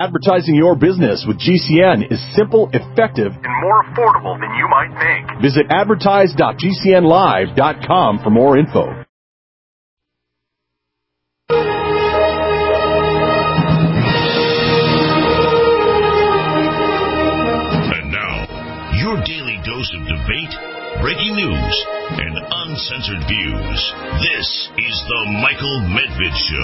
Advertising your business with GCN is simple, effective, and more affordable than you might think. Visit advertise.gcnlive.com for more info. And now, your daily dose of debate, breaking news, and uncensored views. This is the Michael Medved Show.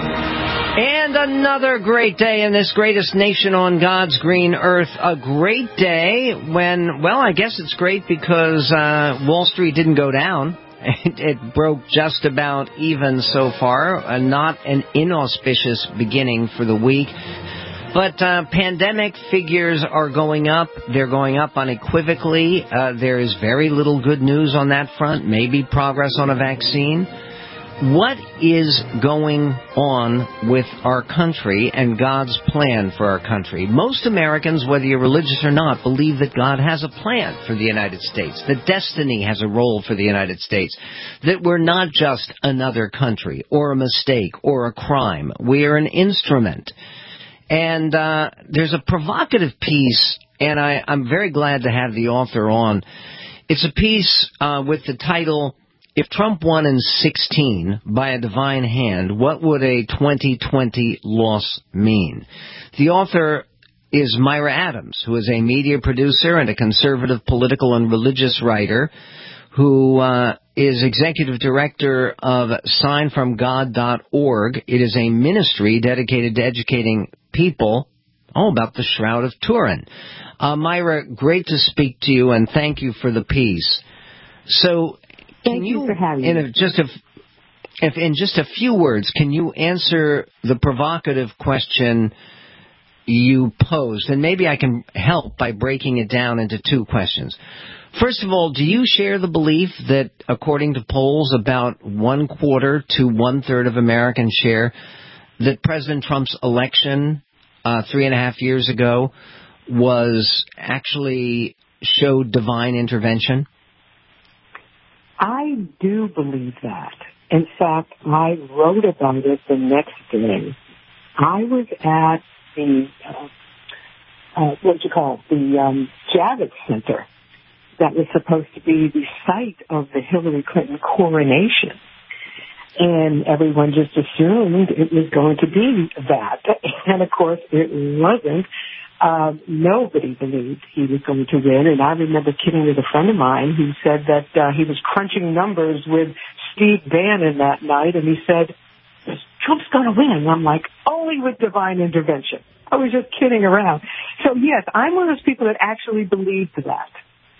And another great day in this greatest nation on God's green earth. A great day when, well, I guess it's great because Wall Street didn't go down. It broke just about even so far. Not an inauspicious beginning for the week. But pandemic figures are going up. They're going up unequivocally. There is very little good news on that front. Maybe progress on a vaccine. What is going on with our country and God's plan for our country? Most Americans, whether you're religious or not, believe that God has a plan for the United States, that destiny has a role for the United States, that we're not just another country or a mistake or a crime. We are an instrument. And there's a provocative piece, and I'm very glad to have the author on. It's a piece with the title, If Trump won in 2016 by a divine hand, what would a 2020 loss mean? The author is Myra Adams, who is a media producer and a conservative political and religious writer who is executive director of signfromgod.org. It is a ministry dedicated to educating people about the Shroud of Turin. Myra, great to speak to you, and thank you for the piece. So, thank you for having me. In just a few words, can you answer the provocative question you posed? And maybe I can help by breaking it down into two questions. First of all, do you share the belief that, according to polls, about 1/4 to 1/3 of Americans share that President Trump's election 3.5 years ago was actually showed divine intervention? I do believe that. In fact, I wrote about it the next day. I was at the, Javits Center that was supposed to be the site of the Hillary Clinton coronation. And everyone just assumed it was going to be that. And, of course, it wasn't. Nobody believed he was going to win. And I remember kidding with a friend of mine who said that he was crunching numbers with Steve Bannon that night. And he said, Trump's going to win. And I'm like, only with divine intervention. I was just kidding around. So, yes, I'm one of those people that actually believed that.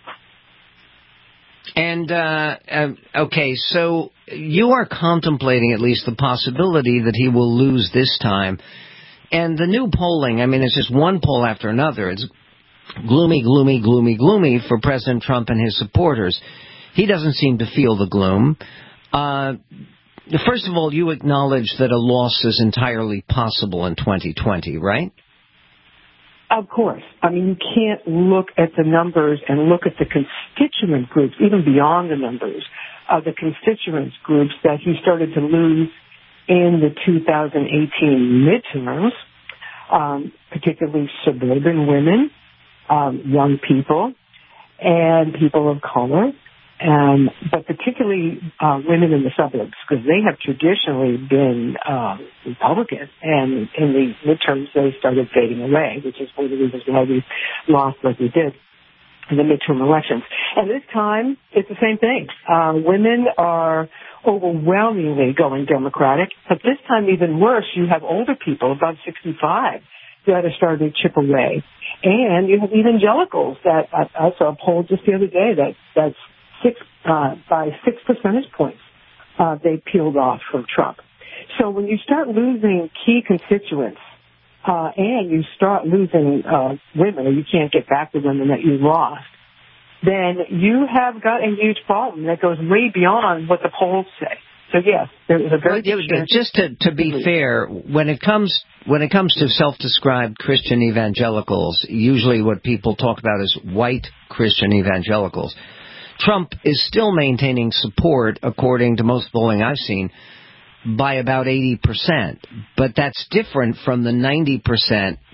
And, okay, so you are contemplating at least the possibility that he will lose this time. And the new polling, I mean, it's just one poll after another. It's gloomy, gloomy, gloomy, gloomy for President Trump and his supporters. He doesn't seem to feel the gloom. First of all, you acknowledge that a loss is entirely possible in 2020, right? Of course. I mean, you can't look at the numbers and look at the constituent groups, even beyond the numbers, of the constituent groups that he started to lose in the 2018 midterms, particularly suburban women, young people, and people of color, but particularly women in the suburbs, because they have traditionally been Republican, and in the midterms they started fading away, which is one of the reasons why we lost like we did in the midterm elections. And this time, it's the same thing. Women are overwhelmingly going Democratic, but this time even worse, you have older people, above 65, that are starting to chip away. And you have evangelicals that I saw a poll just the other day that's by 6 percentage points, they peeled off from Trump. So when you start losing key constituents, and you start losing women, or you can't get back the women that you lost, then you have got a huge problem that goes way beyond what the polls say. So yes, there is a very just to be fair, when it comes to self-described Christian evangelicals, usually what people talk about is white Christian evangelicals. Trump is still maintaining support, according to most polling I've seen, by about 80%. But that's different from the 90%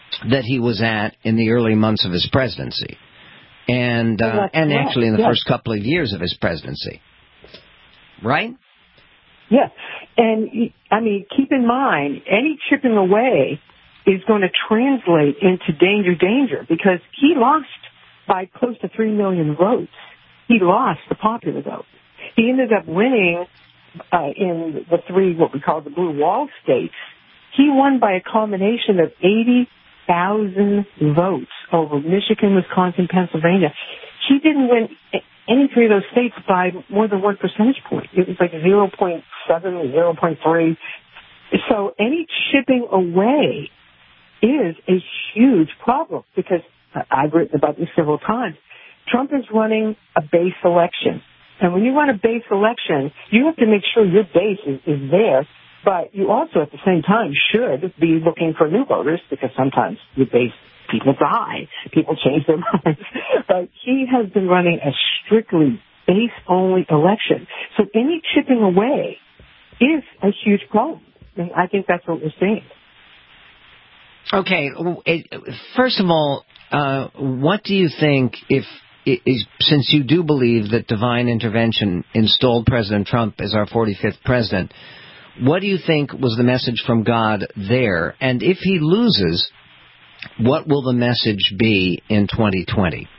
that he was at in the early months of his presidency, and actually in the first couple of years of his presidency. Right? Yes. And, I mean, keep in mind, any chipping away is going to translate into danger, because he lost by close to 3 million votes. He lost the popular vote. He ended up winning in the 3, what we call the blue wall states. He won by a combination of 80,000 votes over Michigan, Wisconsin, Pennsylvania. He didn't win any 3 of those states by more than 1 percentage point. It was like 0.7 or 0.3. So any chipping away is a huge problem, because I've written about this several times. Trump is running a base election. And when you run a base election, you have to make sure your base is there, but you also at the same time should be looking for new voters, because sometimes your base, people die, people change their minds. But he has been running a strictly base-only election. So any chipping away is a huge problem. And I think that's what we're seeing. Okay, first of all, what do you think, since you do believe that divine intervention installed President Trump as our 45th president, what do you think was the message from God there? And if he loses, what will the message be in 2020?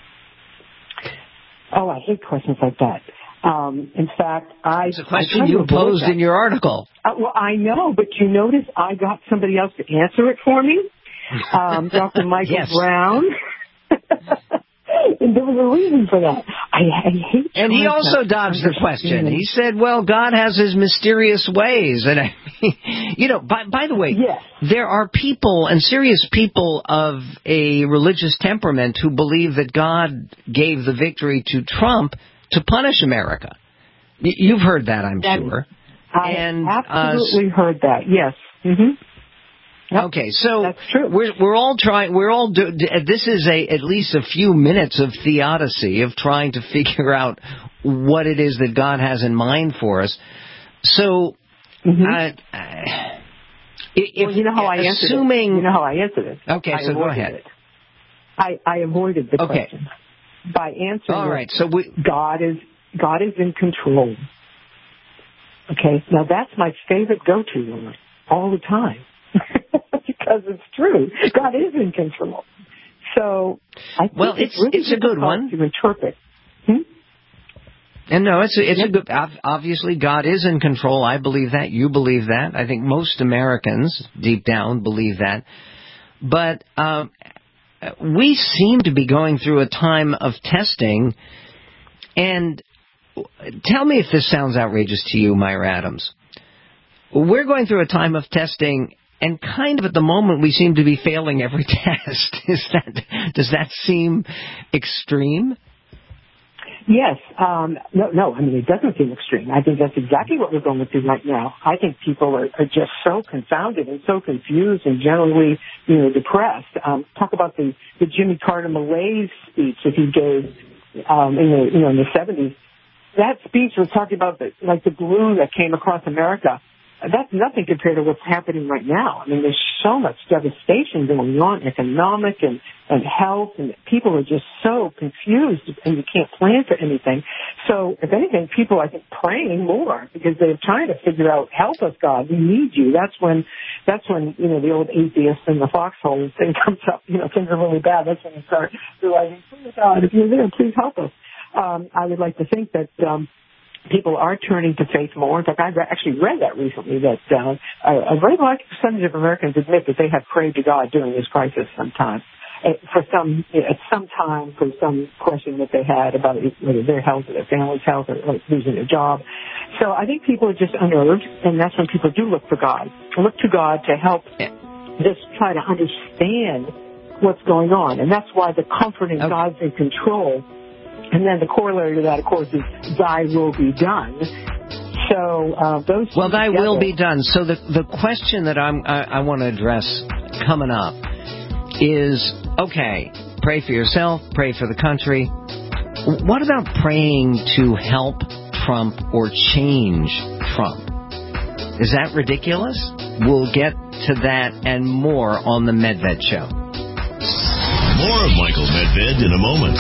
Oh, I hate questions like that. In fact, it's a question you posed in your article. Well, I know, but you notice I got somebody else to answer it for me, Dr. Michael Brown. And there was a reason for that. I hate. And he also dodged the question. He said, "Well, God has His mysterious ways." And I mean, by the way, there are people, and serious people of a religious temperament, who believe that God gave the victory to Trump to punish America. You've heard that, I'm sure. I absolutely heard that. Yes. Mm-hmm. Yep. Okay, so that's true. We're all trying. This is at least a few minutes of theodicy, of trying to figure out what it is that God has in mind for us. So, you know how I answered it. You know how I answered it. Okay, so go ahead. I avoided the question by answering. All right, so God is in control. Okay, now that's my favorite go-to word all the time. Because it's true. God is in control. So I think it's a good one to interpret. And no, it's a good. Obviously, God is in control. I believe that. You believe that. I think most Americans, deep down, believe that. But we seem to be going through a time of testing. And tell me if this sounds outrageous to you, Myra Adams. We're going through a time of testing. And kind of at the moment, we seem to be failing every test. Does that seem extreme? Yes. No. I mean, it doesn't seem extreme. I think that's exactly what we're going through right now. I think people are just so confounded and so confused and generally, depressed. Talk about the Jimmy Carter malaise speech that he gave in the 70s. That speech was talking about the glue that came across America. That's nothing compared to what's happening right now. I mean, there's so much devastation going on, economic and health, and people are just so confused, and you can't plan for anything. So, if anything, people, I think, praying more because they're trying to figure out, help us, God, we need you. That's when the old atheist in the foxhole thing comes up. Things are really bad. That's when you start realizing, please, God, if you're there, please help us. I would like to think that people are turning to faith more. In fact, I've actually read that recently, that a very large percentage of Americans admit that they have prayed to God during this crisis sometime, at some time for some question that they had about whether their health or their family's health or losing their job. So I think people are just unnerved, and that's when people do look for God, look to God to help just try to understand what's going on. And that's why the comforting God's in control. And then the corollary to that, of course, is thy will be done. So thy will be done. So the question that I want to address coming up is, okay, pray for yourself, pray for the country. What about praying to help Trump or change Trump? Is that ridiculous? We'll get to that and more on the Medved Show. More of Michael Medved in a moment.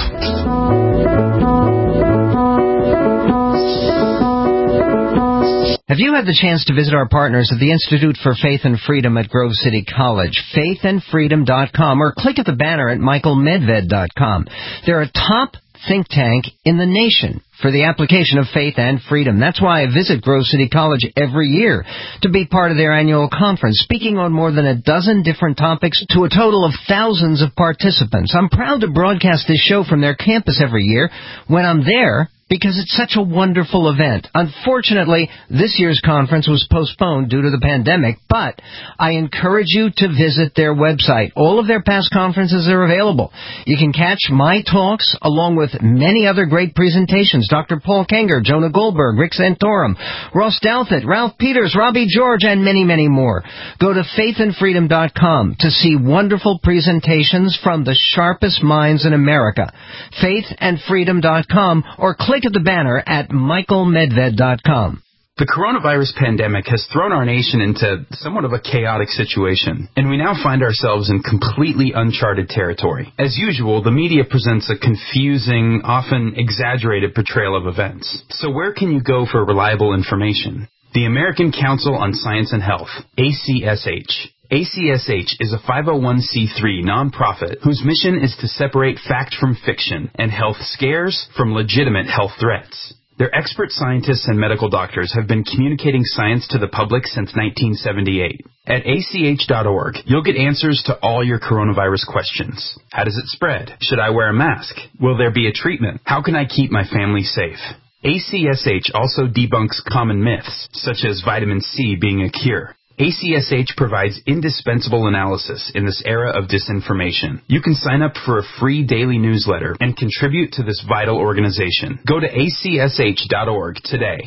Have you had the chance to visit our partners at the Institute for Faith and Freedom at Grove City College, faithandfreedom.com, or click at the banner at michaelmedved.com? They're a top think tank in the nation for the application of faith and freedom. That's why I visit Grove City College every year to be part of their annual conference, speaking on more than a dozen different topics to a total of thousands of participants. I'm proud to broadcast this show from their campus every year when I'm there, because it's such a wonderful event. Unfortunately, this year's conference was postponed due to the pandemic, but I encourage you to visit their website. All of their past conferences are available. You can catch my talks along with many other great presentations. Dr. Paul Kenger, Jonah Goldberg, Rick Santorum, Ross Douthat, Ralph Peters, Robbie George, and many, many more. Go to faithandfreedom.com to see wonderful presentations from the sharpest minds in America. Faithandfreedom.com, or click at the banner at michaelmedved.com. The coronavirus pandemic has thrown our nation into somewhat of a chaotic situation, and we now find ourselves in completely uncharted territory. As usual, the media presents a confusing, often exaggerated portrayal of events. So where can you go for reliable information? The American Council on Science and Health, ACSH. ACSH is a 501c3 nonprofit whose mission is to separate fact from fiction and health scares from legitimate health threats. Their expert scientists and medical doctors have been communicating science to the public since 1978. At ACH.org, you'll get answers to all your coronavirus questions. How does it spread? Should I wear a mask? Will there be a treatment? How can I keep my family safe? ACSH also debunks common myths, such as vitamin C being a cure. ACSH provides indispensable analysis in this era of disinformation. You can sign up for a free daily newsletter and contribute to this vital organization. Go to acsh.org today.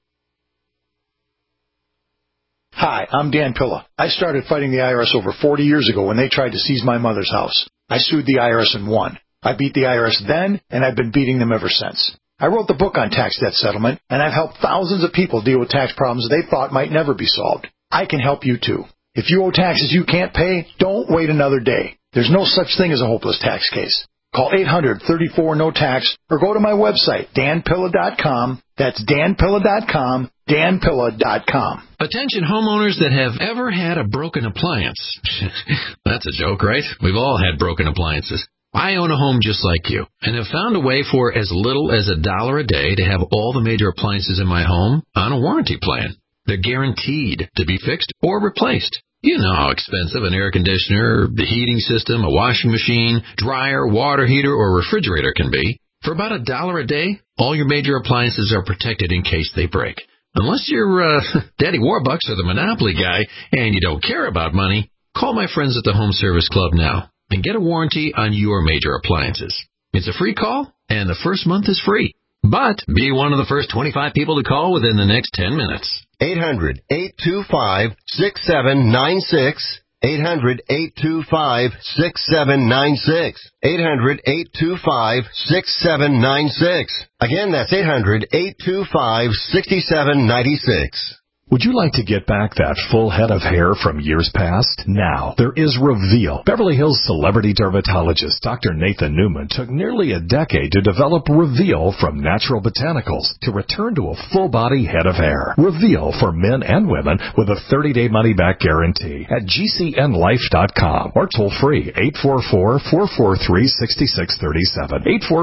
Hi, I'm Dan Pilla. I started fighting the IRS over 40 years ago when they tried to seize my mother's house. I sued the IRS and won. I beat the IRS then, and I've been beating them ever since. I wrote the book on tax debt settlement, and I've helped thousands of people deal with tax problems they thought might never be solved. I can help you too. If you owe taxes you can't pay, don't wait another day. There's no such thing as a hopeless tax case. Call 800-34-NO-TAX or go to my website, danpilla.com. That's danpilla.com, danpilla.com. Attention homeowners that have ever had a broken appliance. That's a joke, right? We've all had broken appliances. I own a home just like you and have found a way for as little as $1 a day to have all the major appliances in my home on a warranty plan. They're guaranteed to be fixed or replaced. You know how expensive an air conditioner, the heating system, a washing machine, dryer, water heater, or refrigerator can be. For about $1 a day, all your major appliances are protected in case they break. Unless you're Daddy Warbucks or the Monopoly guy and you don't care about money, call my friends at the Home Service Club now and get a warranty on your major appliances. It's a free call, and the first month is free. But be one of the first 25 people to call within the next 10 minutes. 800-825-6796. 800-825-6796. 800-825-6796. Again, that's 800-825-6796. Would you like to get back that full head of hair from years past? Now, there is Reveal. Beverly Hills celebrity dermatologist Dr. Nathan Newman took nearly a decade to develop Reveal from natural botanicals to return to a full-body head of hair. Reveal for men and women with a 30-day money-back guarantee at GCNlife.com or toll-free 844-443-6637.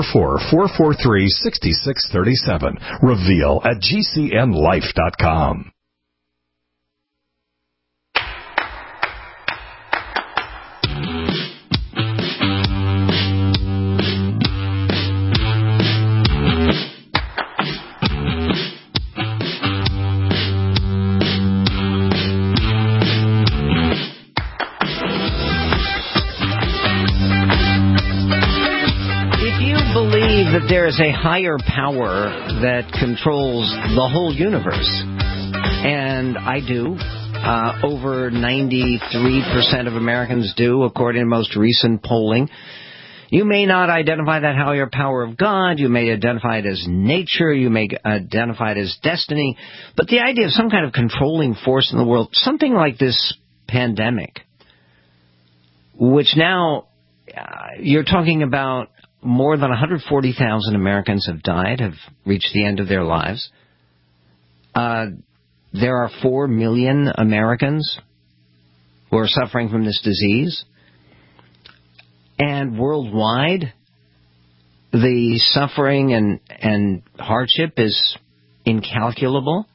844-443-6637. Reveal at GCNlife.com. That there is a higher power that controls the whole universe. And I do. Over 93% of Americans do, according to most recent polling. You may not identify that higher power of God. You may identify it as nature. You may identify it as destiny. But the idea of some kind of controlling force in the world, something like this pandemic, which now you're talking about more than 140,000 Americans have died, have reached the end of their lives. There are 4 million Americans who are suffering from this disease. And worldwide, the suffering and hardship is incalculable.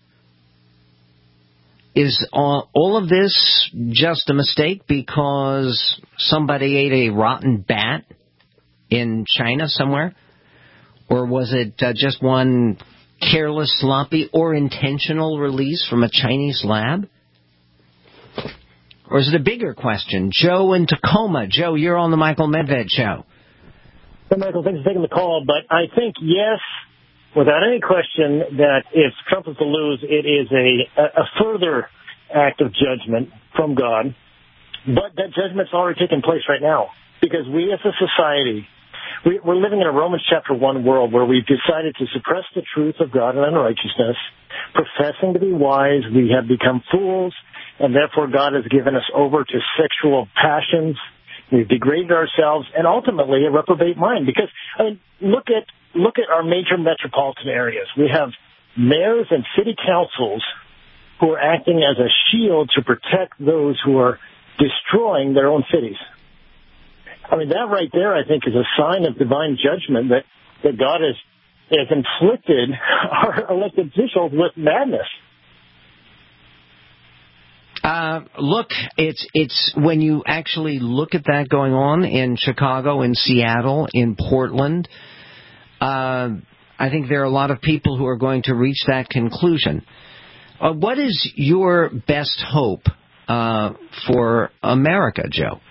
Is all of this just a mistake because somebody ate a rotten bat in China somewhere? Or was it just one careless, sloppy, or intentional release from a Chinese lab? Or is it a bigger question? Joe in Tacoma. Joe, you're on the Michael Medved Show. Hey, Michael, thanks for taking the call. But I think, yes, without any question, that if Trump is to lose, it is a further act of judgment from God. But that judgment's already taken place right now. Because we as a society, we're living in a Romans chapter 1 world where we've decided to suppress the truth of God and unrighteousness. Professing to be wise, we have become fools, and therefore God has given us over to sexual passions. We've degraded ourselves, and ultimately a reprobate mind. Because, I mean, look at our major metropolitan areas. We have mayors and city councils who are acting as a shield to protect those who are destroying their own cities. I mean, that right there, I think, is a sign of divine judgment that God has inflicted our elected officials with madness. Look, it's when you actually look at that going on in Chicago, in Seattle, in Portland, I think there are a lot of people who are going to reach that conclusion. What is your best hope for America, Joe?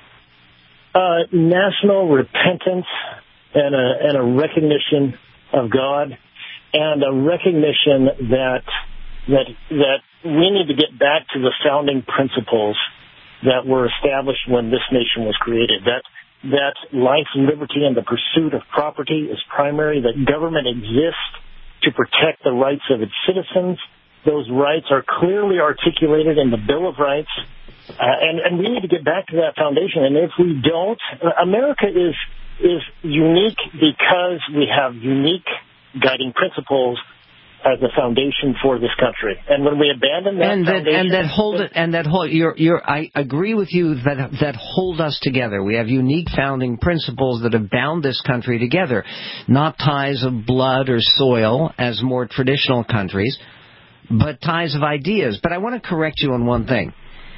National repentance and a recognition of God, and a recognition that we need to get back to the founding principles that were established when this nation was created. That life, liberty, and the pursuit of property is primary. That government exists to protect the rights of its citizens. Those rights are clearly articulated in the Bill of Rights. And we need to get back to that foundation. And if we don't, America is unique because we have unique guiding principles as a foundation for this country. And when we abandon that foundation... I agree with you that hold us together. We have unique founding principles that have bound this country together. Not ties of blood or soil as more traditional countries, but ties of ideas. But I want to correct you on one thing.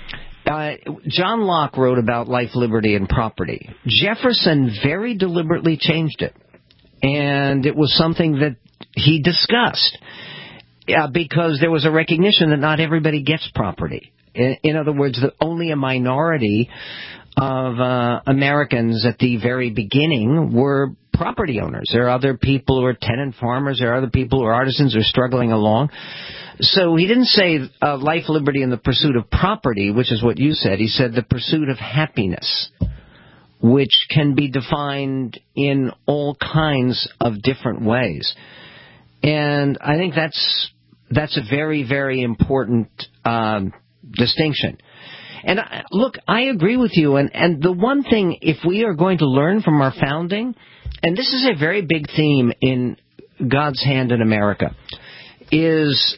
John Locke wrote about life, liberty, and property. Jefferson very deliberately changed it. And it was something that he discussed because there was a recognition that not everybody gets property. In other words, that only a minority of Americans at the very beginning were property owners. There are other people who are tenant farmers. There are other people who are artisans who are struggling along. So he didn't say life, liberty, and the pursuit of property, which is what you said. He said the pursuit of happiness, which can be defined in all kinds of different ways. And I think that's a very, very important distinction. And look, I agree with you. And the one thing, if we are going to learn from our founding, and this is a very big theme in God's Hand in America, is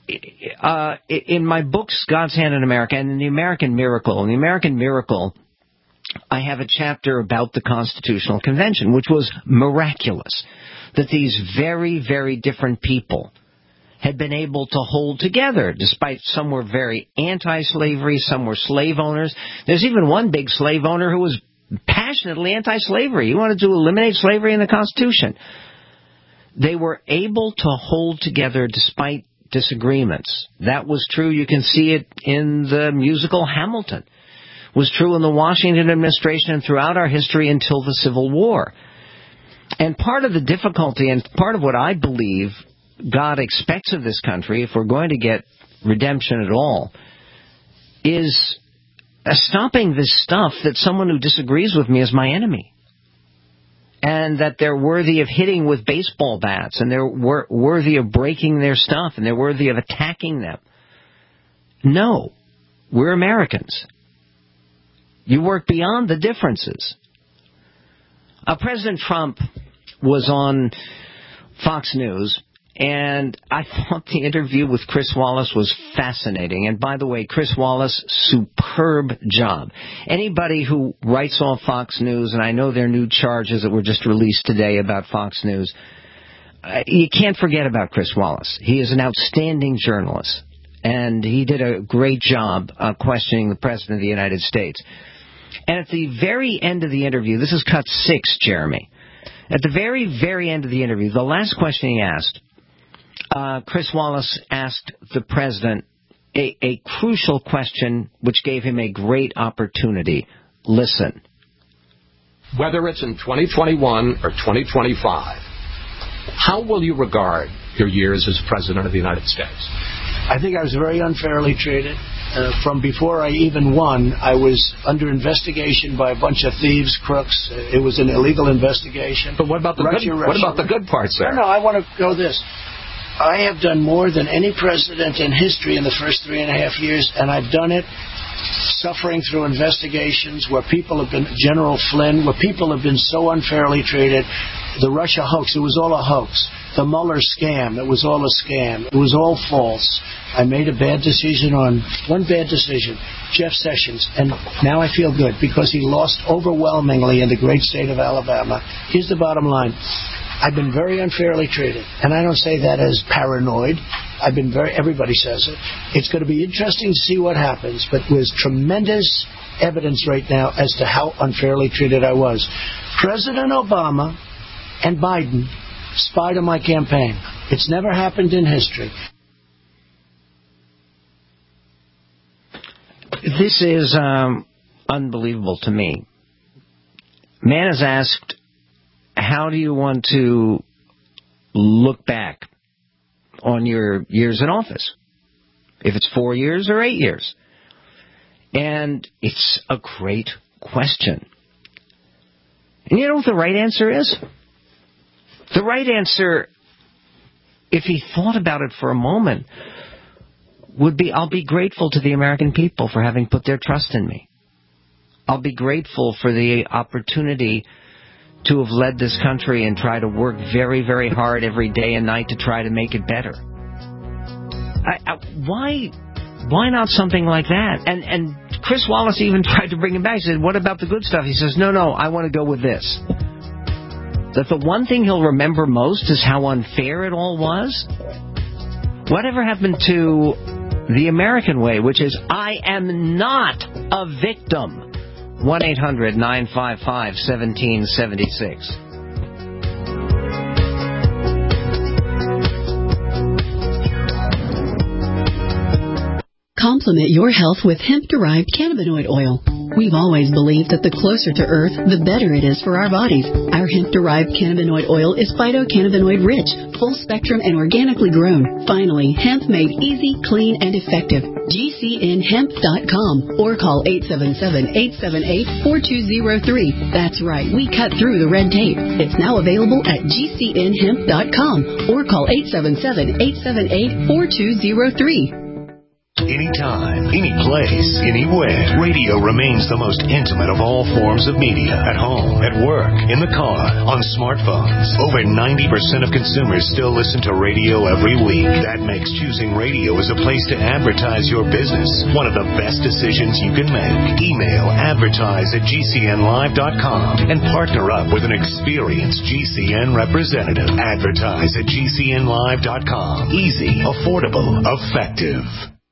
in my books, God's Hand in America, and in The American Miracle. In The American Miracle, I have a chapter about the Constitutional Convention, which was miraculous, that these very, very different people had been able to hold together, despite some were very anti-slavery, some were slave owners. There's even one big slave owner who was passionately anti-slavery. He wanted to eliminate slavery in the Constitution. They were able to hold together despite disagreements. That was true. You can see it in the musical Hamilton. It was true in the Washington administration and throughout our history until the Civil War. And part of the difficulty and part of what I believe God expects of this country, if we're going to get redemption at all, is stopping this stuff that someone who disagrees with me is my enemy. And that they're worthy of hitting with baseball bats, and they're worthy of breaking their stuff, and they're worthy of attacking them. No, we're Americans. You work beyond the differences. President Trump was on Fox News, and I thought the interview with Chris Wallace was fascinating. And by the way, Chris Wallace, superb job. Anybody who writes off Fox News, and I know there are new charges that were just released today about Fox News, you can't forget about Chris Wallace. He is an outstanding journalist, and he did a great job questioning the President of the United States. And at the very end of the interview, this is cut 6, Jeremy. At the very, very end of the interview, the last question he asked, Chris Wallace asked the President a crucial question which gave him a great opportunity. Listen. Whether it's in 2021 or 2025, how will you regard your years as President of the United States? I think I was very unfairly treated. From before I even won, I was under investigation by a bunch of thieves, crooks. It was an illegal investigation. But what about the good parts there? No, I want to go this. I have done more than any president in history in the first 3.5 years, and I've done it suffering through investigations where people have been, General Flynn, where people have been so unfairly treated. The Russia hoax, it was all a hoax. The Mueller scam, it was all a scam. It was all false. I made a bad decision on one bad decision, Jeff Sessions, and now I feel good because he lost overwhelmingly in the great state of Alabama. Here's the bottom line. I've been very unfairly treated, and I don't say that as paranoid. Everybody says it. It's going to be interesting to see what happens, but there's tremendous evidence right now as to how unfairly treated I was. President Obama and Biden spied on my campaign. It's never happened in history. This is unbelievable to me. Man is asked, how do you want to look back on your years in office? If it's 4 years or 8 years. And it's a great question. And you know what the right answer is? The right answer, if he thought about it for a moment, would be, I'll be grateful to the American people for having put their trust in me. I'll be grateful for the opportunity to have led this country and try to work very, very hard every day and night to try to make it better. Why not something like that? And Chris Wallace even tried to bring him back. He said, what about the good stuff? He says, no, I want to go with this. That the one thing he'll remember most is how unfair it all was. Whatever happened to the American way, which is, I am not a victim. 1-800-955-1776. Complement your health with hemp-derived cannabinoid oil. We've always believed that the closer to Earth, the better it is for our bodies. Our hemp-derived cannabinoid oil is phytocannabinoid-rich, full-spectrum, and organically grown. Finally, hemp made easy, clean, and effective. GCNhemp.com or call 877-878-4203. That's right, we cut through the red tape. It's now available at GCNhemp.com or call 877-878-4203. Anytime, any place, anywhere. Radio remains the most intimate of all forms of media. At home, at work, in the car, on smartphones. Over 90% of consumers still listen to radio every week. That makes choosing radio as a place to advertise your business one of the best decisions you can make. Email advertise@gcnlive.com and partner up with an experienced GCN representative. Advertise@gcnlive.com. Easy, affordable, effective.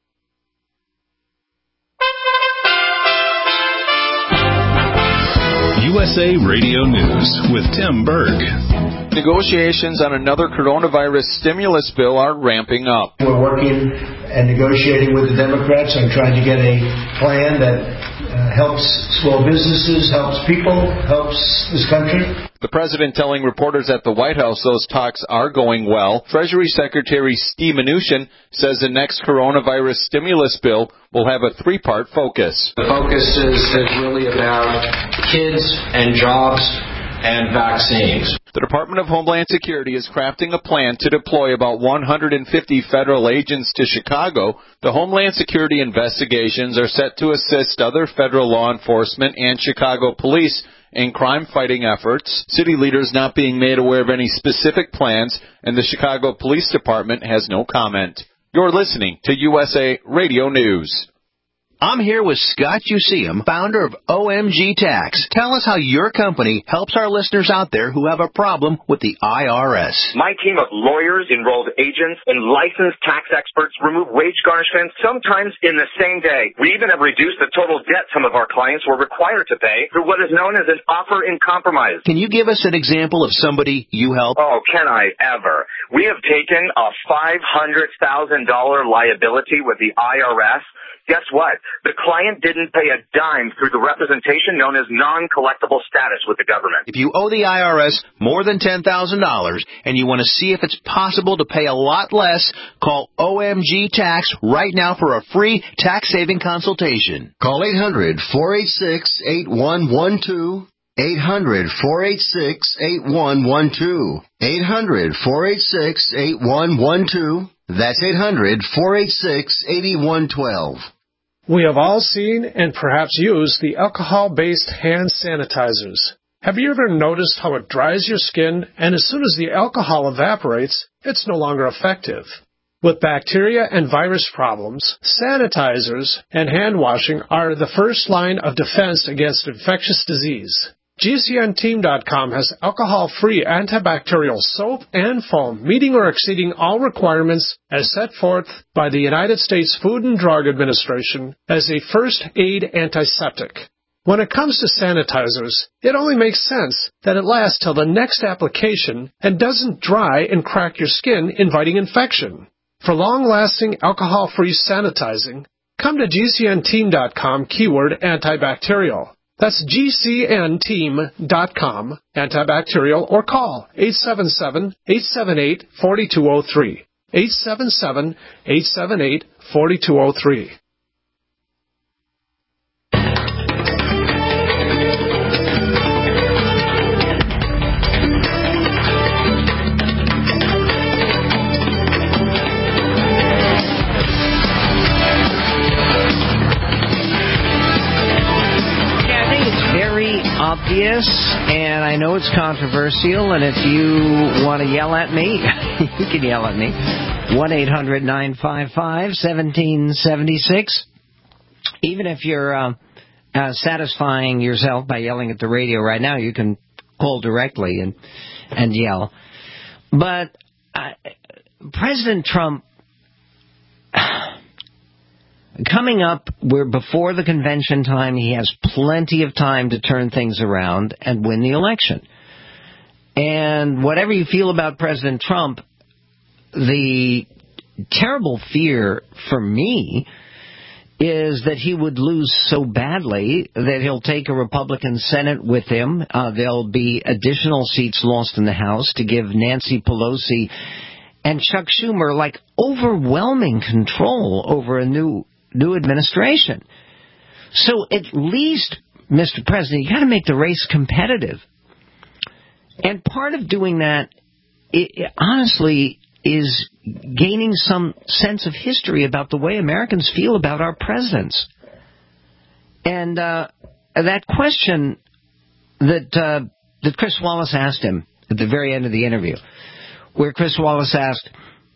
USA Radio News with Tim Berg. Negotiations on another coronavirus stimulus bill are ramping up. We're working and negotiating with the Democrats and trying to get a plan that helps small businesses, helps people, helps this country. The president telling reporters at the White House those talks are going well. Treasury Secretary Steve Mnuchin says the next coronavirus stimulus bill will have a three-part focus. The focus is really about kids and jobs and vaccines. The Department of Homeland Security is crafting a plan to deploy about 150 federal agents to Chicago. The Homeland Security investigations are set to assist other federal law enforcement and Chicago police in crime-fighting efforts, city leaders not being made aware of any specific plans, and the Chicago Police Department has no comment. You're listening to USA Radio News. I'm here with Scott Useum, founder of OMG Tax. Tell us how your company helps our listeners out there who have a problem with the IRS. My team of lawyers, enrolled agents, and licensed tax experts remove wage garnishments sometimes in the same day. We even have reduced the total debt some of our clients were required to pay through what is known as an offer in compromise. Can you give us an example of somebody you help? Oh, can I ever? We have taken a $500,000 liability with the IRS. Guess what? The client didn't pay a dime through the representation known as non-collectible status with the government. If you owe the IRS more than $10,000 and you want to see if it's possible to pay a lot less, call OMG Tax right now for a free tax-saving consultation. Call 800-486-8112. 800-486-8112. 800-486-8112. That's 800-486-8112. We have all seen and perhaps used the alcohol-based hand sanitizers. Have you ever noticed how it dries your skin, and as soon as the alcohol evaporates, it's no longer effective? With bacteria and virus problems, sanitizers and hand washing are the first line of defense against infectious disease. GCNteam.com has alcohol-free antibacterial soap and foam, meeting or exceeding all requirements as set forth by the United States Food and Drug Administration as a first-aid antiseptic. When it comes to sanitizers, it only makes sense that it lasts till the next application and doesn't dry and crack your skin, inviting infection. For long-lasting alcohol-free sanitizing, come to GCNteam.com keyword antibacterial. That's GCNteam.com, antibacterial, or call 877-878-4203. 877-878-4203. Obvious, and I know it's controversial, and if you want to yell at me, you can yell at me. 1-800-955-1776. Even if you're satisfying yourself by yelling at the radio right now, you can call directly and yell. But President Trump, coming up, we're before the convention time. He has plenty of time to turn things around and win the election. And whatever you feel about President Trump, the terrible fear for me is that he would lose so badly that he'll take a Republican Senate with him. There'll be additional seats lost in the House to give Nancy Pelosi and Chuck Schumer like overwhelming control over a new administration. So at least, Mr. President, you got to make the race competitive. And part of doing that, honestly, is gaining some sense of history about the way Americans feel about our presidents. And that question that Chris Wallace asked him at the very end of the interview, where Chris Wallace asked,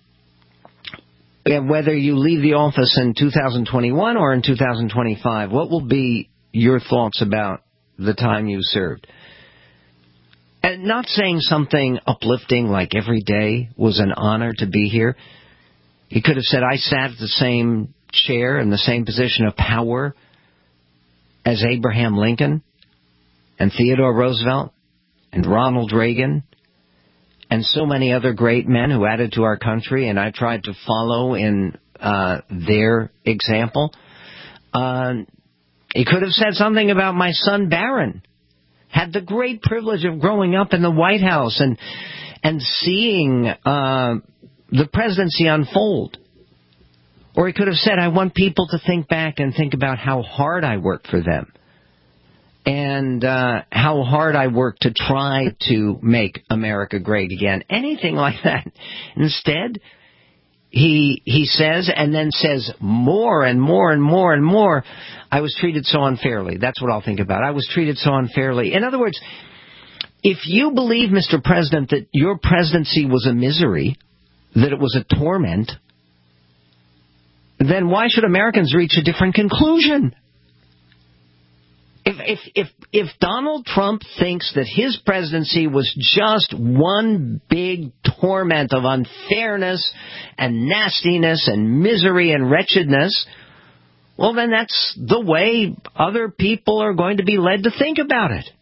whether you leave the office in 2021 or in 2025, what will be your thoughts about the time you served? And not saying something uplifting like every day was an honor to be here. He could have said, I sat at the same chair in the same position of power as Abraham Lincoln and Theodore Roosevelt and Ronald Reagan and so many other great men who added to our country, and I tried to follow in their example. He could have said something about my son Barron. Had the great privilege of growing up in the White House and seeing the presidency unfold. Or he could have said, I want people to think back and think about how hard I worked for them. And how hard I worked to try to make America great again. Anything like that. Instead, he says, and then says more and more and more and more, I was treated so unfairly. That's what I'll think about. I was treated so unfairly. In other words, if you believe, Mr. President, that your presidency was a misery, that it was a torment, then why should Americans reach a different conclusion? If Donald Trump thinks that his presidency was just one big torment of unfairness and nastiness and misery and wretchedness, well, then that's the way other people are going to be led to think about it.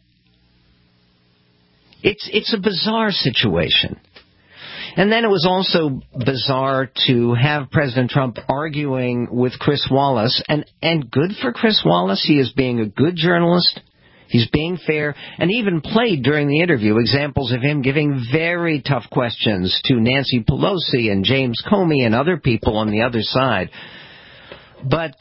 It's a bizarre situation. And then it was also bizarre to have President Trump arguing with Chris Wallace, and good for Chris Wallace. He is being a good journalist. He's being fair, and even played during the interview examples of him giving very tough questions to Nancy Pelosi and James Comey and other people on the other side. But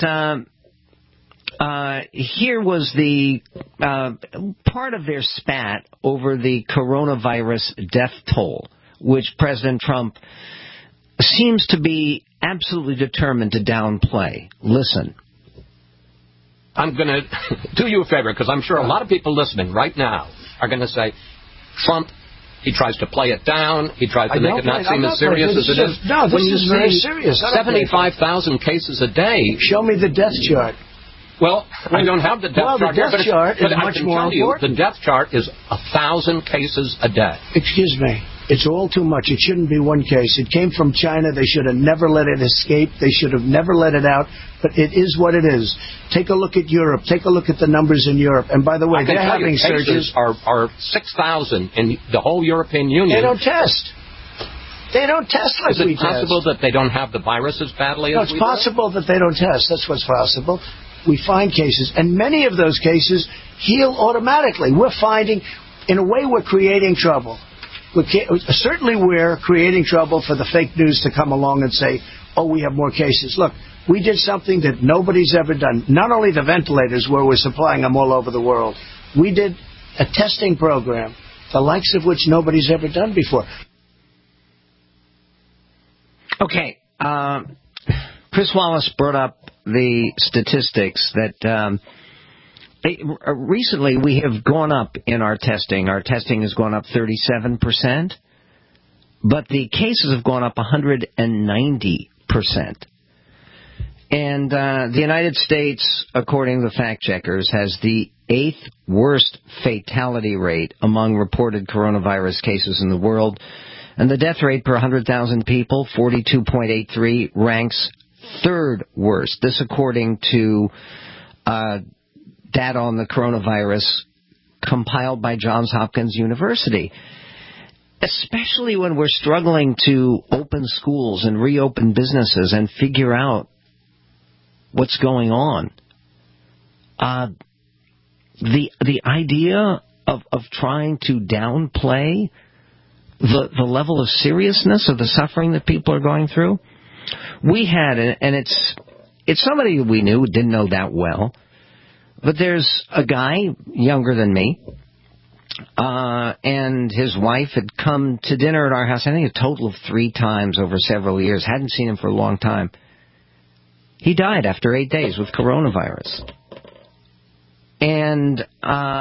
here was the part of their spat over the coronavirus death toll, which President Trump seems to be absolutely determined to downplay. Listen. I'm going to do you a favor, because I'm sure a lot of people listening right now are going to say, Trump, he tries to play it down. He tries to make it not seem as serious as it is. No, this is very serious. 75,000 cases a day. Show me the death chart. Well, I don't have the death chart. Well, the death chart is much more important. The death chart is 1,000 cases a day. Excuse me. It's all too much. It shouldn't be one case. It came from China. They should have never let it escape. They should have never let it out. But it is what it is. Take a look at Europe. Take a look at the numbers in Europe. And by the way, they're having surges. Are 6,000 in the whole European Union. They don't test. They don't test like we test. Is it possible that they don't have the virus as badly as we do? No, it's possible that they don't test. That's what's possible. We find cases, and many of those cases heal automatically. We're finding, in a way, we're creating trouble. Certainly we're creating trouble for the fake news to come along and say, oh, we have more cases. Look, we did something that nobody's ever done. Not only the ventilators, where we're supplying them all over the world. We did a testing program, the likes of which nobody's ever done before. Okay. Chris Wallace brought up the statistics that recently we have gone up in our testing. Our testing has gone up 37%, but the cases have gone up 190%. And the United States, according to the fact checkers, has the 8th worst fatality rate among reported coronavirus cases in the world. And the death rate per 100,000 people, 42.83, ranks 3rd worst. This according to data on the coronavirus compiled by Johns Hopkins University. Especially when we're struggling to open schools and reopen businesses and figure out what's going on. The idea of trying to downplay the level of seriousness of the suffering that people are going through. We had, and it's somebody we knew, didn't know that well, but there's a guy younger than me, and his wife had come to dinner at our house, I think a total of 3 times over several years. Hadn't seen him for a long time. He died after 8 days with coronavirus. And,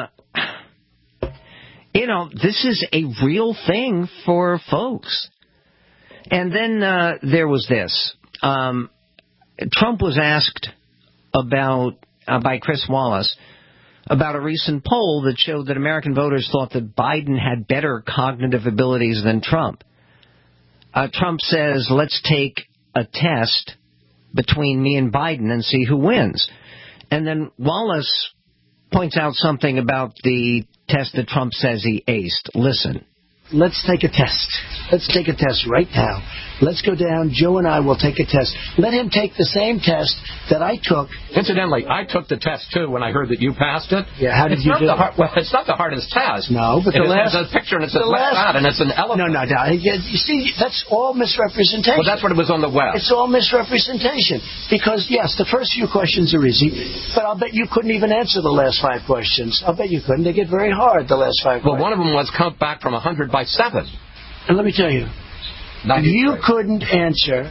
this is a real thing for folks. And then there was this. Trump was asked about by Chris Wallace about a recent poll that showed that American voters thought that Biden had better cognitive abilities than Trump. Trump says, let's take a test between me and Biden and see who wins. And then Wallace points out something about the test that Trump says he aced. Listen. Let's take a test. Let's take a test right now. Let's go down. Joe and I will take a test. Let him take the same test that I took. Incidentally, I took the test, too, when I heard that you passed it. Yeah, how did you do it? Well, it's not the hardest test. No, but There's a picture, and it says left out, and it's an elephant. No. You see, that's all misrepresentation. Well, that's what it was on the web. It's all misrepresentation. Because, yes, the first few questions are easy, but I'll bet you couldn't even answer the last 5 questions. I'll bet you couldn't. They get very hard, the last 5 questions. Well, one of them was count back from 100 by 7. And let me tell you, You couldn't answer.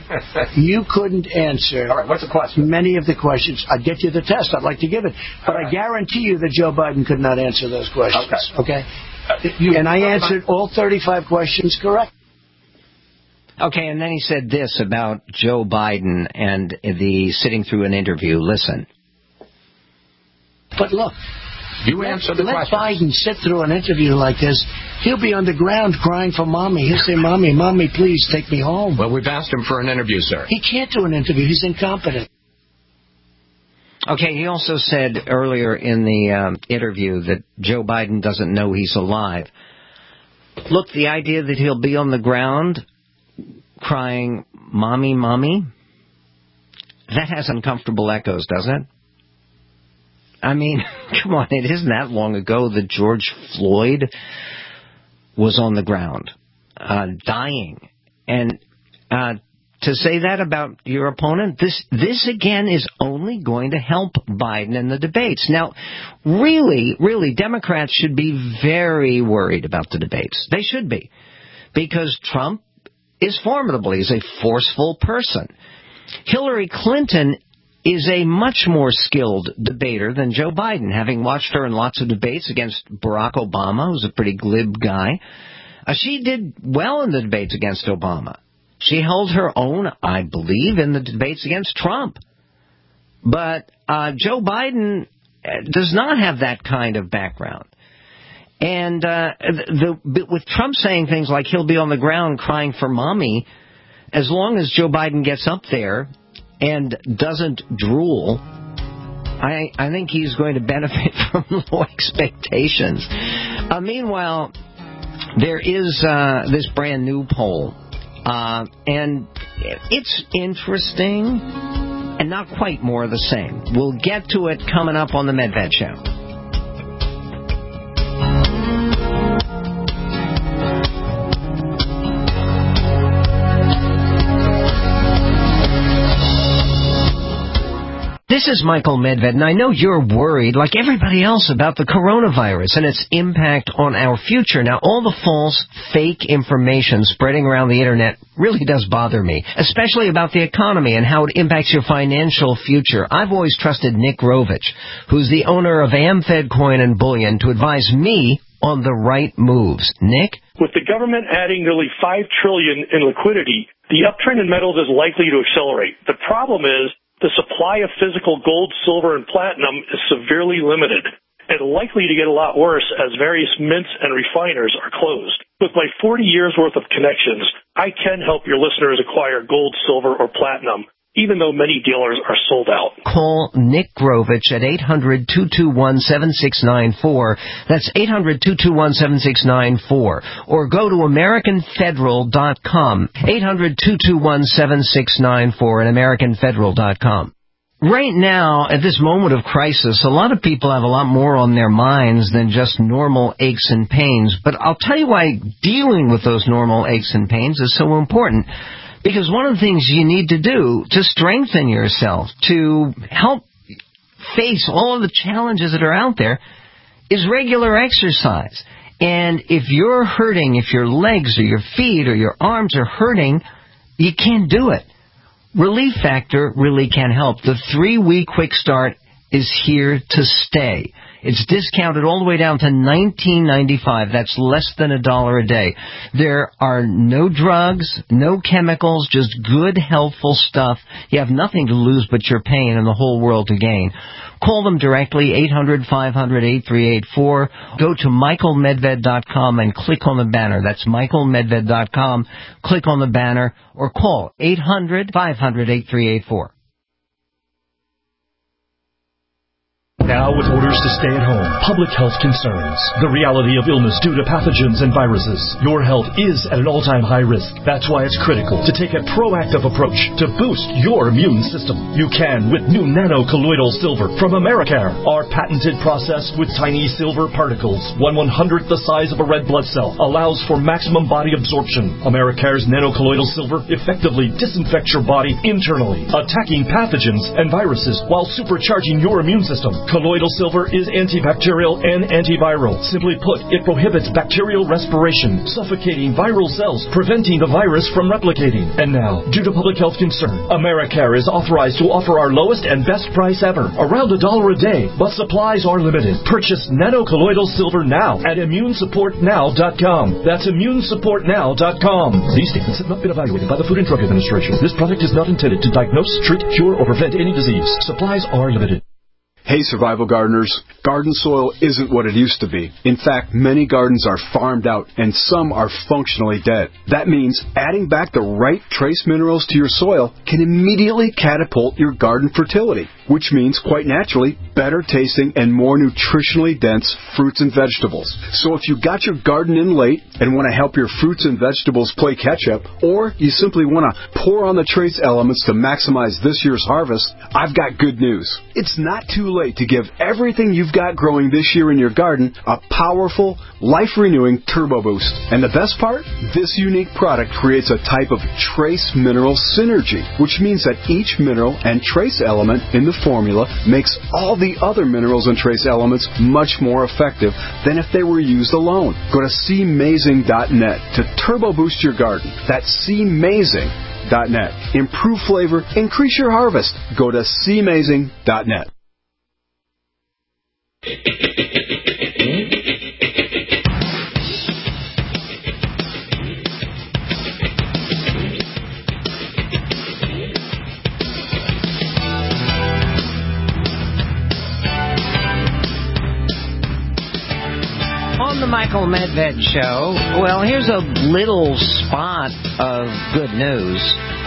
All right, what's the question? Many of the questions. I'd get you the test. I'd like to give it. But I guarantee you that Joe Biden could not answer those questions. Okay? And I answered all 35 questions correct. Okay, and then he said this about Joe Biden and the sitting through an interview. Listen. But look. You answer the question. Let questions. Biden sit through an interview like this. He'll be on the ground crying for mommy. He'll say, Mommy, please take me home. Well, we've asked him for an interview, sir. He can't do an interview. He's incompetent. Okay, he also said earlier in the interview that Joe Biden doesn't know he's alive. Look, the idea that he'll be on the ground crying, Mommy, that has uncomfortable echoes, doesn't it? I mean, come on, it isn't that long ago that George Floyd was on the ground, dying. And to say that about your opponent, this again is only going to help Biden in the debates. Now, really, Democrats should be very worried about the debates. They should be. Because Trump is formidable. He's a forceful person. Hillary Clinton is a much more skilled debater than Joe Biden, having watched her in lots of debates against Barack Obama, who's a pretty glib guy. She did well in the debates against Obama. She held her own, I believe, in the debates against Trump. But Joe Biden does not have that kind of background. And with Trump saying things like he'll be on the ground crying for mommy, as long as Joe Biden gets up there and doesn't drool, I think he's going to benefit from low expectations. Meanwhile, there is this brand new poll, and it's interesting and not quite more of the same. We'll get to it coming up on the Medved Show. This is Michael Medved, and I know you're worried, like everybody else, about the coronavirus and its impact on our future. Now, all the false, fake information spreading around the Internet really does bother me, especially about the economy and how it impacts your financial future. I've always trusted Nick Rovich, who's the owner of AmFed Coin and Bullion, to advise me on the right moves. Nick? With the government adding nearly $5 trillion in liquidity, the uptrend in metals is likely to accelerate. The problem is, the supply of physical gold, silver, and platinum is severely limited and likely to get a lot worse as various mints and refiners are closed. With my 40 years' worth of connections, I can help your listeners acquire gold, silver, or platinum, even though many dealers are sold out. Call Nick Grovich at 800-221-7694. That's 800-221-7694. Or go to AmericanFederal.com. 800-221-7694 and AmericanFederal.com. Right now, at this moment of crisis, a lot of people have a lot more on their minds than just normal aches and pains. But I'll tell you why dealing with those normal aches and pains is so important. Because one of the things you need to do to strengthen yourself, to help face all of the challenges that are out there, is regular exercise. And if you're hurting, if your legs or your feet or your arms are hurting, you can't do it. Relief Factor really can help. The 3-week quick start is here to stay. It's discounted all the way down to $19.95. That's less than $1 a day. There are no drugs, no chemicals, just good, helpful stuff. You have nothing to lose but your pain and the whole world to gain. Call them directly, 800-500-8384. Go to michaelmedved.com and click on the banner. That's michaelmedved.com. Click on the banner or call 800-500-8384. Now with orders to stay at home, public health concerns, the reality of illness due to pathogens and viruses, your health is at an all-time high risk. That's why it's critical to take a proactive approach to boost your immune system. You can with new nano-colloidal silver from Americare. Our patented process with tiny silver particles, 1/100th the size of a red blood cell, allows for maximum body absorption. Americare's nano-colloidal silver effectively disinfects your body internally, attacking pathogens and viruses while supercharging your immune system. Colloidal silver is antibacterial and antiviral. Simply put, it prohibits bacterial respiration, suffocating viral cells, preventing the virus from replicating. And now, due to public health concern, AmeriCare is authorized to offer our lowest and best price ever, around $1 a day, but supplies are limited. Purchase nanocolloidal silver now at immunesupportnow.com. That's immunesupportnow.com. These statements have not been evaluated by the Food and Drug Administration. This product is not intended to diagnose, treat, cure, or prevent any disease. Supplies are limited. Hey, survival gardeners. Garden soil isn't what it used to be. In fact, many gardens are farmed out and some are functionally dead. That means adding back the right trace minerals to your soil can immediately catapult your garden fertility, which means, quite naturally, better tasting and more nutritionally dense fruits and vegetables. So if you got your garden in late and want to help your fruits and vegetables play catch up, or you simply want to pour on the trace elements to maximize this year's harvest, I've got good news. It's not too late to give everything you've got growing this year in your garden a powerful, life-renewing turbo boost. And the best part? This unique product creates a type of trace mineral synergy, which means that each mineral and trace element in the formula makes all the other minerals and trace elements much more effective than if they were used alone. Go to cmazing.net to turbo boost your garden. That's cmazing.net. Improve flavor, increase your harvest. Go to cmazing.net. On the Michael Medved Show, well, here's a little spot of good news.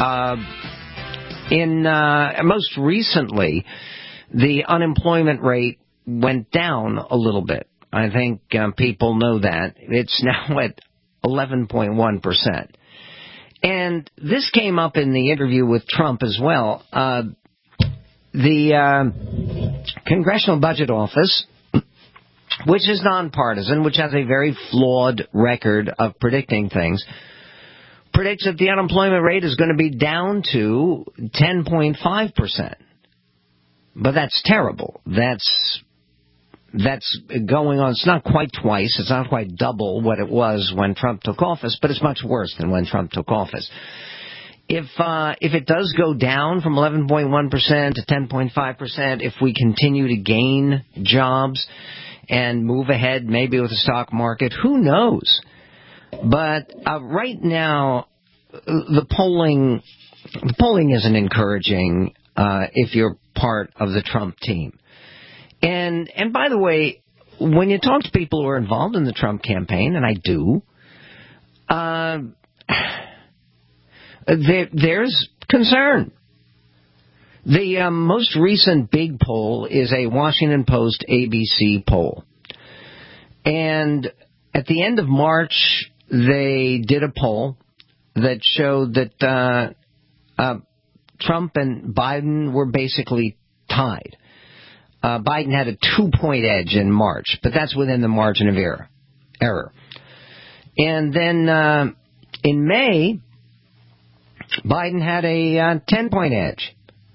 Most recently, the unemployment rate went down a little bit. I think people know that. It's now at 11.1%. And this came up in the interview with Trump as well. The Congressional Budget Office, which is nonpartisan, which has a very flawed record of predicting things, predicts that the unemployment rate is going to be down to 10.5%. But that's terrible. That's going on. It's not quite twice. It's not quite double what it was when Trump took office, but it's much worse than when Trump took office. If it does go down from 11.1% to 10.5%, if we continue to gain jobs and move ahead maybe with the stock market, who knows? But right now, the polling isn't encouraging if you're part of the Trump team. And by the way, when you talk to people who are involved in the Trump campaign, and I do, there's concern. The most recent big poll is a Washington Post ABC poll. And at the end of March, they did a poll that showed that Trump and Biden were basically tied. Biden had a 2-point edge in March, but that's within the margin of error. And then in May, Biden had a 10-point edge.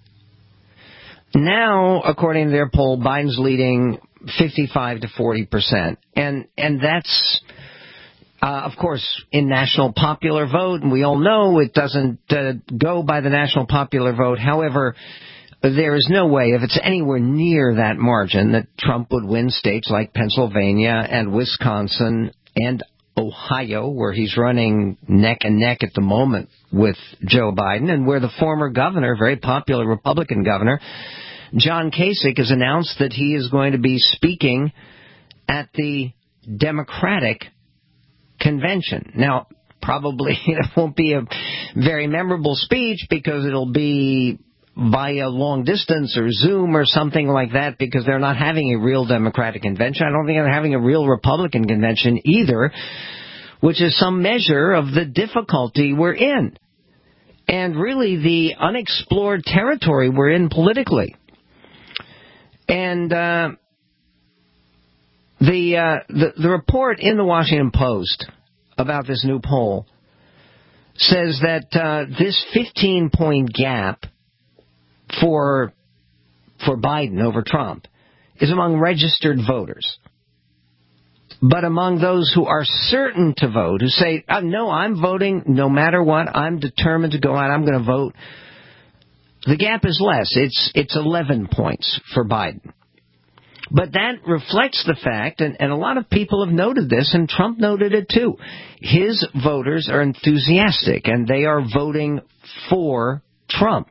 Now, according to their poll, Biden's leading 55 to 40%. And that's, of course, in national popular vote, and we all know it doesn't go by the national popular vote. However, there is no way, if it's anywhere near that margin, that Trump would win states like Pennsylvania and Wisconsin and Ohio, where he's running neck and neck at the moment with Joe Biden, and where the former governor, very popular Republican governor, John Kasich, has announced that he is going to be speaking at the Democratic convention. Now, probably it won't be a very memorable speech because it'll be via long distance or Zoom or something like that, because they're not having a real Democratic convention. I don't think they're having a real Republican convention either, which is some measure of the difficulty we're in and really the unexplored territory we're in politically. And the report in the Washington Post about this new poll says that this 15-point gap for Biden over Trump is among registered voters. But among those who are certain to vote, who say, no, I'm voting no matter what, I'm determined to go out, I'm going to vote, the gap is less. It's 11 points for Biden. But that reflects the fact, and a lot of people have noted this, and Trump noted it too, his voters are enthusiastic, and they are voting for Trump.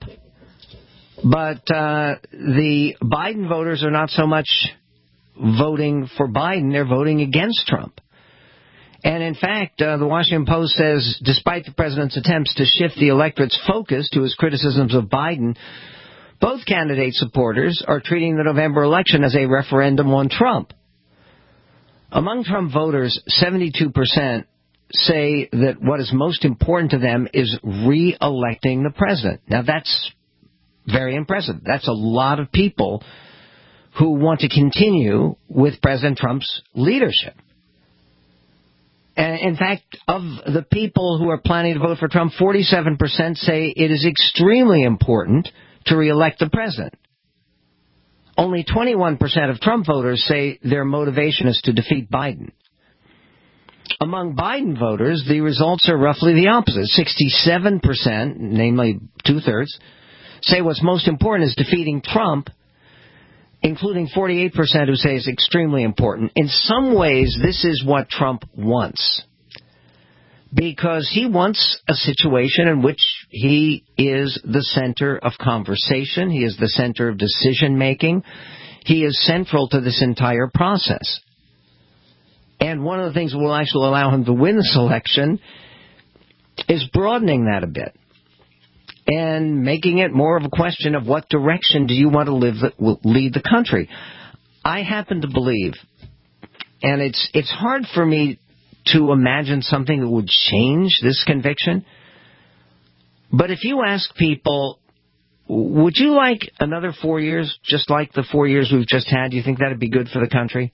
But the Biden voters are not so much voting for Biden, they're voting against Trump. And in fact, the Washington Post says, despite the president's attempts to shift the electorate's focus to his criticisms of Biden, both candidate supporters are treating the November election as a referendum on Trump. Among Trump voters, 72% say that what is most important to them is re-electing the president. Now, that's very impressive. That's a lot of people who want to continue with President Trump's leadership. And in fact, of the people who are planning to vote for Trump, 47% say it is extremely important to re-elect the president. Only 21% of Trump voters say their motivation is to defeat Biden. Among Biden voters, the results are roughly the opposite. 67%, namely two-thirds, say what's most important is defeating Trump, including 48% who say it's extremely important. In some ways, this is what Trump wants, because he wants a situation in which he is the center of conversation, he is the center of decision-making, he is central to this entire process. And one of the things that will actually allow him to win this election is broadening that a bit and making it more of a question of what direction do you want to lead the country. I happen to believe, and it's hard for me to imagine something that would change this conviction, but if you ask people, would you like another 4 years just like the 4 years we've just had? Do you think that would be good for the country?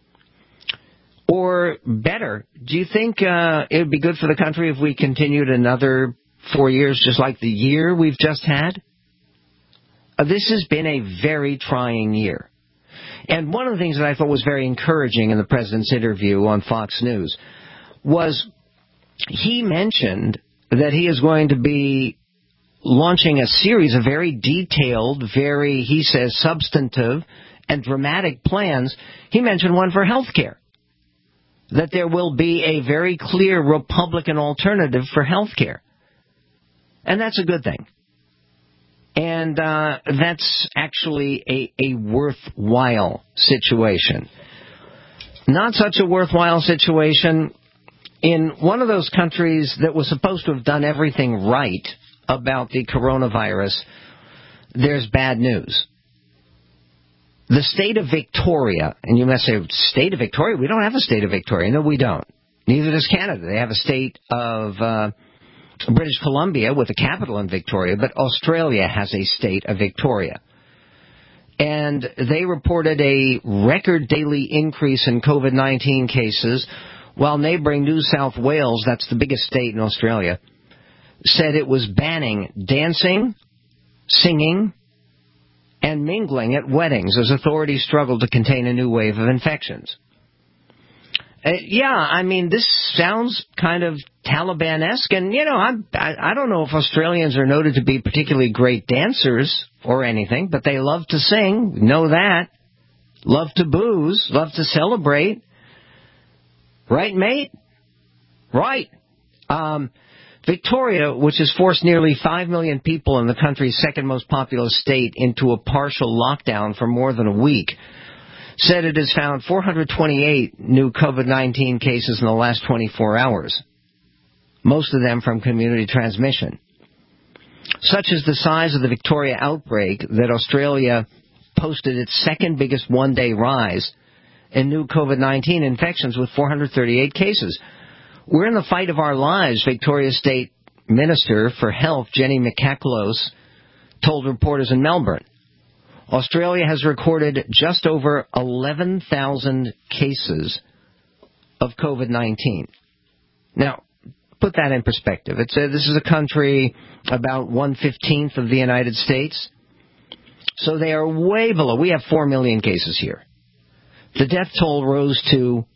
Or better, do you think it would be good for the country if we continued another 4 years just like the year we've just had? This has been a very trying year. And one of the things that I thought was very encouraging in the president's interview on Fox News was he mentioned that he is going to be launching a series of very detailed, very, he says, substantive and dramatic plans. He mentioned one for health care, that there will be a very clear Republican alternative for health care. And that's a good thing. And that's actually a worthwhile situation. Not such a worthwhile situation in one of those countries that was supposed to have done everything right about the coronavirus. There's bad news. The state of Victoria, and you must say, state of Victoria? We don't have a state of Victoria. No, we don't. Neither does Canada. They have a state of British Columbia with a capital in Victoria, but Australia has a state of Victoria. And they reported a record daily increase in COVID-19 cases, while neighboring New South Wales, that's the biggest state in Australia, said it was banning dancing, singing, and mingling at weddings as authorities struggled to contain a new wave of infections. I mean, this sounds kind of Taliban-esque, and, I don't know if Australians are noted to be particularly great dancers or anything, but they love to sing, know that, love to booze, love to celebrate. Right, mate? Right. Victoria, which has forced nearly 5 million people in the country's second most populous state into a partial lockdown for more than a week, said it has found 428 new COVID-19 cases in the last 24 hours, most of them from community transmission. Such is the size of the Victoria outbreak that Australia posted its second biggest one-day rise in new COVID-19 infections with 438 cases. We're in the fight of our lives, Victoria State Minister for Health Jenny McCacklos told reporters in Melbourne. Australia has recorded just over 11,000 cases of COVID-19. Now, put that in perspective. This is a country about 1/15 of the United States. So they are way below. We have 4 million cases here. The death toll rose to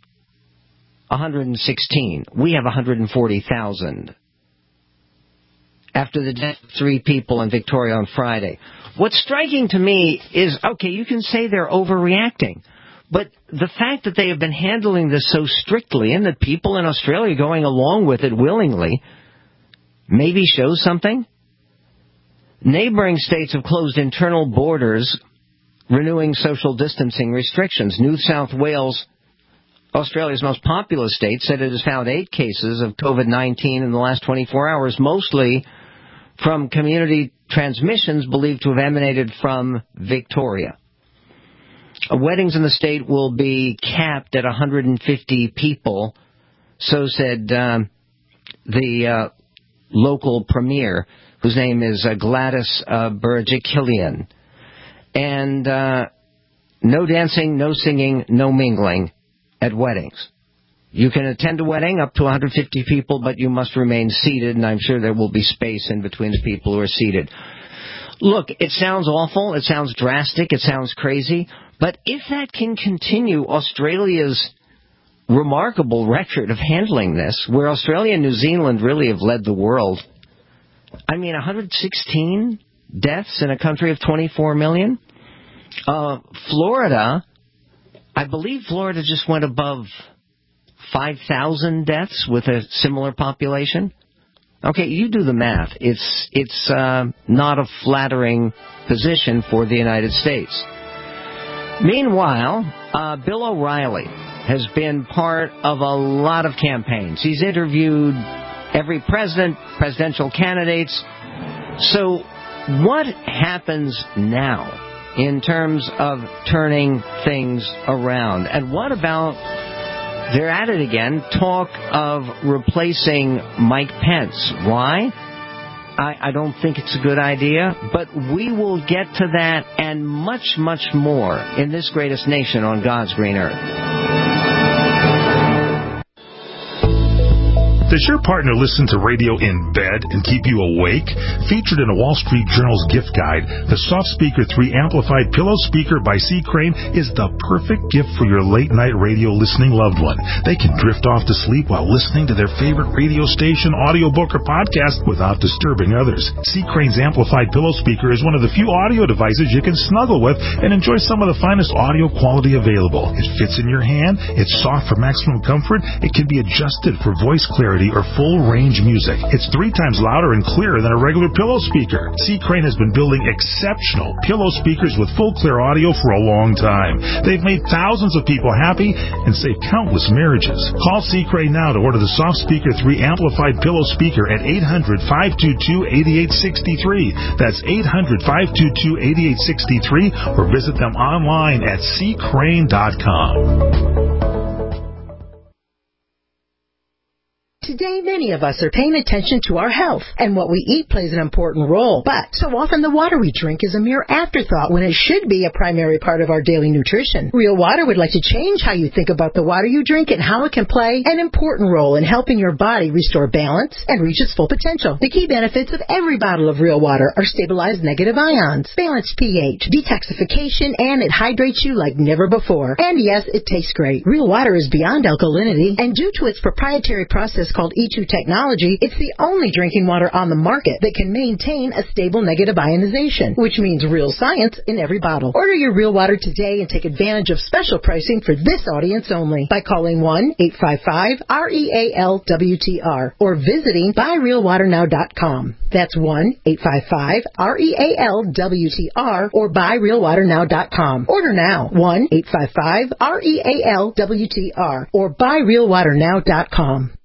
116. We have 140,000. After the death of 3 people in Victoria on Friday. What's striking to me is, okay, you can say they're overreacting, but the fact that they have been handling this so strictly and that people in Australia going along with it willingly maybe shows something. Neighboring states have closed internal borders, renewing social distancing restrictions. New South Wales, Australia's most populous state, said it has found 8 cases of COVID-19 in the last 24 hours, mostly from community transmissions believed to have emanated from Victoria. Weddings in the state will be capped at 150 people, so said the local premier, whose name is Gladys Berejiklian. And no dancing, no singing, no mingling at weddings. You can attend a wedding up to 150 people, but you must remain seated, and I'm sure there will be space in between the people who are seated. Look, it sounds awful, it sounds drastic, it sounds crazy, but if that can continue, Australia's remarkable record of handling this, where Australia and New Zealand really have led the world, 116 deaths in a country of 24 million? Florida, I believe Florida just went above 5,000 deaths with a similar population. Okay, you do the math. It's not a flattering position for the United States. Meanwhile, Bill O'Reilly has been part of a lot of campaigns. He's interviewed every president, presidential candidates. So what happens now in terms of turning things around? And what about, they're at it again, talk of replacing Mike Pence. Why? I don't think it's a good idea, but we will get to that and much, much more in this greatest nation on God's green earth. Does your partner listen to radio in bed and keep you awake? Featured in a Wall Street Journal's gift guide, the Soft Speaker 3 Amplified Pillow Speaker by C. Crane is the perfect gift for your late-night radio listening loved one. They can drift off to sleep while listening to their favorite radio station, audiobook, or podcast without disturbing others. C. Crane's Amplified Pillow Speaker is one of the few audio devices you can snuggle with and enjoy some of the finest audio quality available. It fits in your hand, it's soft for maximum comfort, it can be adjusted for voice clarity or full-range music. It's 3 times louder and clearer than a regular pillow speaker. C. Crane has been building exceptional pillow speakers with full clear audio for a long time. They've made thousands of people happy and saved countless marriages. Call C. Crane now to order the Soft Speaker 3 Amplified Pillow Speaker at 800-522-8863. That's 800-522-8863, or visit them online at ccrane.com. Today, many of us are paying attention to our health, and what we eat plays an important role. But so often the water we drink is a mere afterthought when it should be a primary part of our daily nutrition. Real Water would like to change how you think about the water you drink and how it can play an important role in helping your body restore balance and reach its full potential. The key benefits of every bottle of Real Water are stabilized negative ions, balanced pH, detoxification, and it hydrates you like never before. And yes, it tastes great. Real Water is beyond alkalinity, and due to its proprietary process called E2 technology, it's the only drinking water on the market that can maintain a stable negative ionization, which means real science in every bottle. Order your Real Water today and take advantage of special pricing for this audience only by calling 1-855-REAL-WTR or visiting buyrealwaternow.com. That's 1-855-REAL-WTR or buyrealwaternow.com. Order now. 1-855-REAL-WTR or buyrealwaternow.com.